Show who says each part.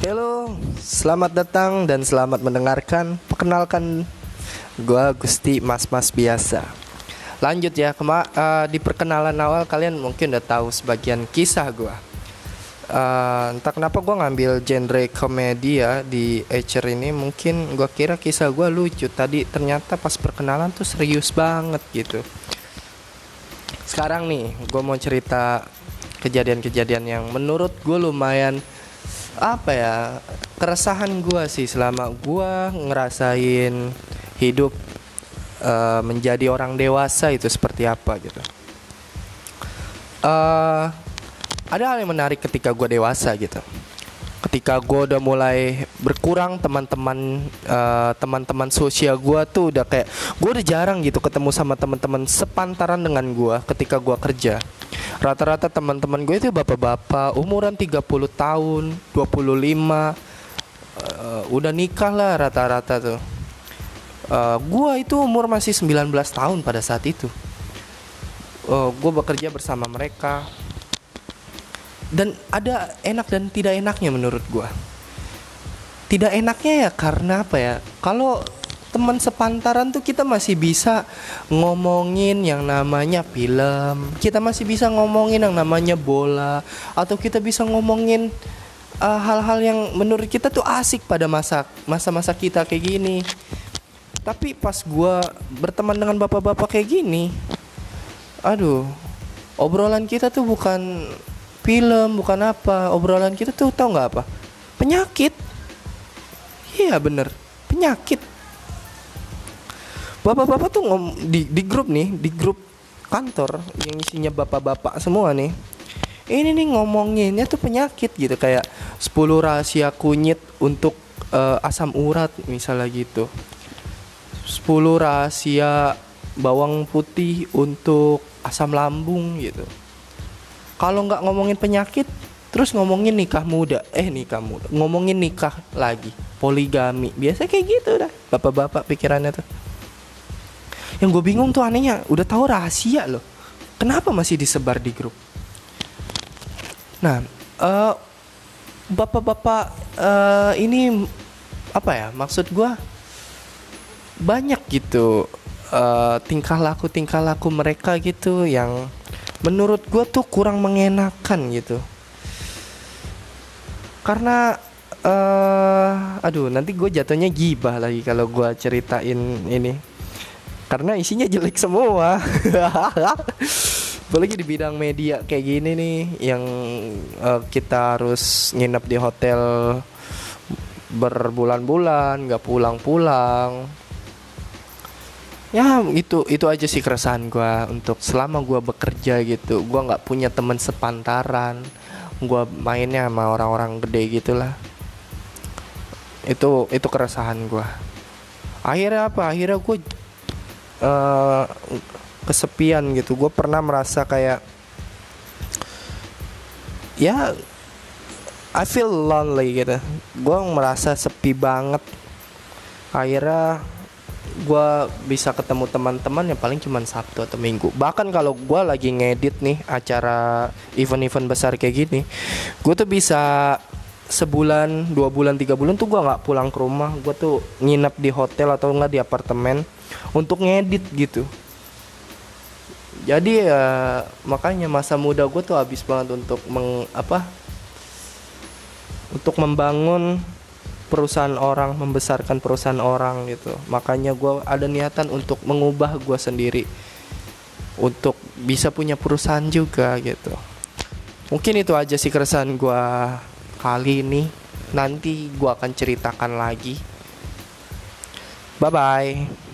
Speaker 1: Halo, selamat datang dan selamat mendengarkan. Perkenalkan, gua Gusti Mas-Mas biasa. Lanjut ya, di perkenalan awal kalian mungkin udah tahu sebagian kisah gua. Entah kenapa gua ngambil genre komedi ya di Ecer ini. Mungkin gua kira kisah gua lucu. Tadi ternyata pas perkenalan tuh serius banget gitu. Sekarang nih, gua mau cerita kejadian-kejadian yang menurut gue lumayan keresahan gue sih selama gue ngerasain hidup menjadi orang dewasa itu seperti apa gitu. Ada hal yang menarik ketika gue dewasa gitu. Ketika gue udah mulai berkurang teman-teman sosial gue tuh udah kayak gue udah jarang gitu ketemu sama teman-teman sepantaran dengan gue ketika gue kerja. Rata-rata teman-teman gue itu bapak-bapak umuran 30 tahun, 25, udah nikah lah rata-rata tuh. Gue itu umur masih 19 tahun pada saat itu. Gue bekerja bersama mereka. Dan ada enak dan tidak enaknya menurut gue. Tidak enaknya ya karena apa ya? Kalau teman sepantaran tuh kita masih bisa ngomongin yang namanya film, kita masih bisa ngomongin yang namanya bola, atau kita bisa ngomongin hal-hal yang menurut kita tuh asik pada masa-masa kita kayak gini. Tapi pas gue berteman dengan bapak-bapak kayak gini, aduh, obrolan kita tuh bukan film, bukan apa. Obrolan kita tuh tahu nggak apa? Penyakit. Iya bener, penyakit. Bapak-bapak tuh di grup nih, di grup kantor yang isinya bapak-bapak semua nih. Ini nih ngomonginnya tuh penyakit gitu, kayak 10 rahasia kunyit untuk asam urat misalnya gitu. 10 rahasia bawang putih untuk asam lambung gitu. Kalau nggak ngomongin penyakit, terus ngomongin nikah muda, ngomongin nikah lagi, poligami, biasa kayak gitu dah, bapak-bapak pikirannya tuh. Yang gue bingung tuh anehnya, udah tahu rahasia loh, kenapa masih disebar di grup? Nah, bapak-bapak ini apa ya? Maksud gue banyak gitu tingkah laku mereka gitu yang menurut gue tuh kurang mengenakan gitu. Karena nanti gue jatuhnya gibah lagi kalau gue ceritain ini, karena isinya jelek semua. Apalagi di bidang media kayak gini nih, yang kita harus nginep di hotel berbulan-bulan, gak pulang-pulang. Ya itu aja sih keresahan gue untuk selama gue bekerja gitu. Gue nggak punya teman sepantaran. Gue mainnya sama orang-orang gede gitulah. Itu keresahan gue. Akhirnya apa? Akhirnya gue kesepian gitu. Gue pernah merasa kayak ya I feel lonely gitu. Gue merasa sepi banget. Akhirnya gue bisa ketemu teman-teman yang paling cuma Sabtu atau Minggu. Bahkan kalau gue lagi ngedit nih acara event-event besar kayak gini, gue tuh bisa sebulan, 2 bulan, 3 bulan tuh gue gak pulang ke rumah. Gue tuh nginep di hotel atau enggak di apartemen untuk ngedit gitu. Jadi ya makanya masa muda gue tuh habis banget untuk untuk membangun perusahaan orang, membesarkan perusahaan orang gitu. Makanya gue ada niatan untuk mengubah gue sendiri untuk bisa punya perusahaan juga gitu. Mungkin itu aja sih keresahan gue kali ini. Nanti gue akan ceritakan lagi. Bye bye.